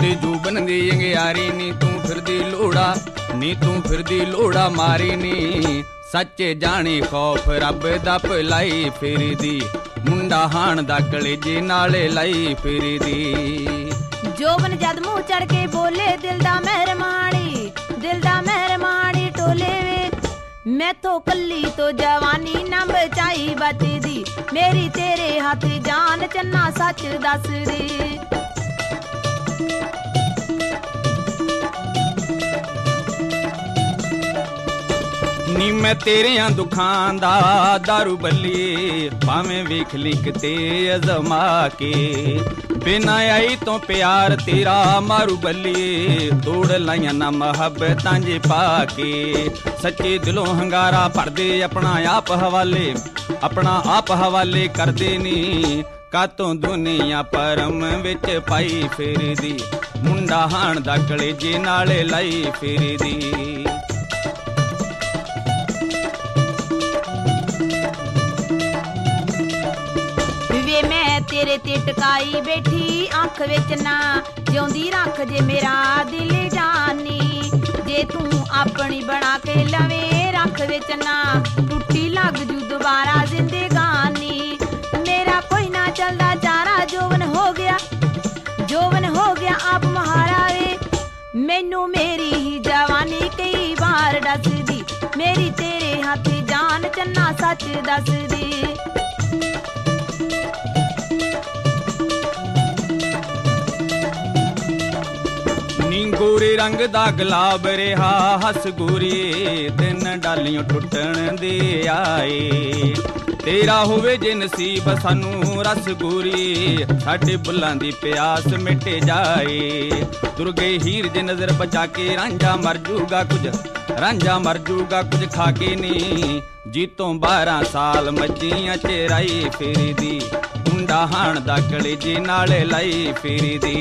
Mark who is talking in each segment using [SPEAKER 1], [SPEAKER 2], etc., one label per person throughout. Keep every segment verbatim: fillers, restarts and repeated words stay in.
[SPEAKER 1] तेरे जूबन दी अंगियारी नी तू फिरदी लोड़ा नी तू फिरदी लोड़ा मारी नी सच्चे जाने खौफ रब दा भलाई फिरदी मुंडा हाण दा कलेजे नाले लाई फिरदी।
[SPEAKER 2] जोबन जद मुंह चढ़ के बोले दिल दा मेहरमानी दिल दा मेहरमानी टोले वे मैं तो कल्ली तो जवानी ना बचाई बचदी मेरी तेरे हाथ जान चन्ना सच दस दी।
[SPEAKER 1] नी मैं तेरियां दुखां दा दारू बल्ली भावें वेख ली किते अजमा के बिना आई तो प्यार तेरा मारू बल्ली तोड़ लाइया ना मुहब्बतां जे पाके सच्चे दिलों हंगारा भरदे अपना आप हवाले अपना आप हवाले करदे नी कातों दुनिया परम विच पाई फिरदी मुंडा हाण दा कलेजे नाले लाई फिरदी।
[SPEAKER 2] तेरे ते टकाई बैठी अख विच ना जिउंदी रख जे मेरा दिल जानी जे तू अपनी बना के लवे रख विच ना टुट्टी लग जू दोबारा जिंदगानी मेरा कोई ना चलदा चारा जोवन हो गया जोवन हो गया आप महारा वे मैनू मेरी ही जवानी कई बार दसदी मेरी तेरे हाथ जान चन्ना सच दसदी।
[SPEAKER 1] गोरे रंग दा गुलाब रिहा हस गोरी दिन डालियों टुटण दे आए तेरा होवे जे नसीब सानू रस गोरी साडे बुल्लां दी प्यास मिट जाए तुर गए हीर जे नजर बचा के रांझा मर जूगा कुछ रांझा मर जूगा कुछ खा के नी जीतों बारह साल मज्जियां चेराई फिरदी मुंडा हाण दा कलेजे नाले लाई फिरदी।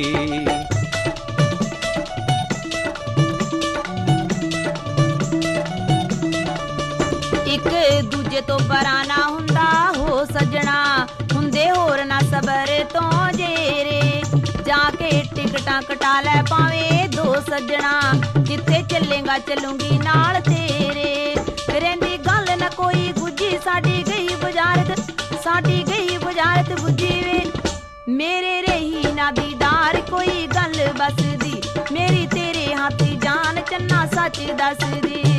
[SPEAKER 2] दूजे तो पराना हुंदा हो सजना हुंदे होर ना सबर तो जेरे जाके टिकटां कटा लै पावे दो सजना जिथे चलेगा चलूंगी नाल तेरे रहिंदी गल ना कोई गुजी साडी गई बुझारत साडी गई बुझारत बुझी वे मेरे रही ना दीदार कोई गल बसदी मेरी तेरे हाथी जान चन्ना सच दसदी।